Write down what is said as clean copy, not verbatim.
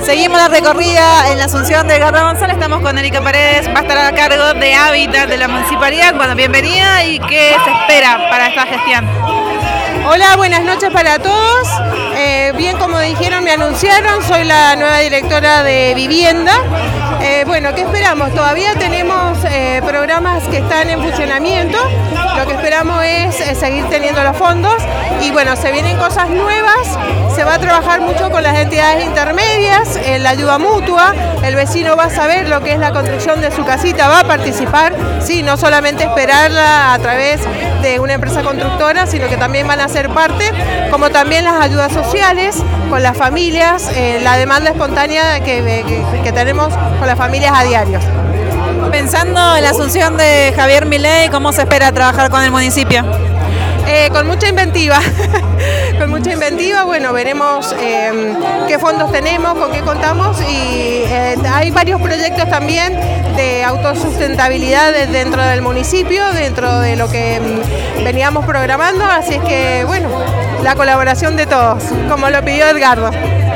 Seguimos la recorrida en la Asunción de Edgardo González. Estamos con Erika Paredes, va a estar a cargo de Hábitat de la Municipalidad. Bueno, bienvenida. ¿Y qué se espera para esta gestión? Hola, buenas noches para todos. Bien, como dijeron, me anunciaron, soy la nueva directora de Vivienda. Bueno, ¿qué esperamos? Todavía tenemos programas que están en funcionamiento. Lo que esperamos es seguir teniendo los fondos y bueno, se vienen cosas nuevas. Se va a trabajar mucho con las entidades intermedias, la ayuda mutua. El vecino va a saber lo que es la construcción de su casita, va a participar, sí, no solamente esperarla a través de una empresa constructora, sino que también van a ser parte, como también las ayudas sociales con las familias, la demanda espontánea que tenemos con las familias a diario. Pensando en la asunción de Javier Milei, ¿cómo se espera trabajar con el municipio? Con mucha inventiva, con mucha inventiva, bueno, veremos qué fondos tenemos, con qué contamos y hay varios proyectos también de autosustentabilidad dentro del municipio, dentro de lo que veníamos programando, así es que bueno, la colaboración de todos, como lo pidió Edgardo.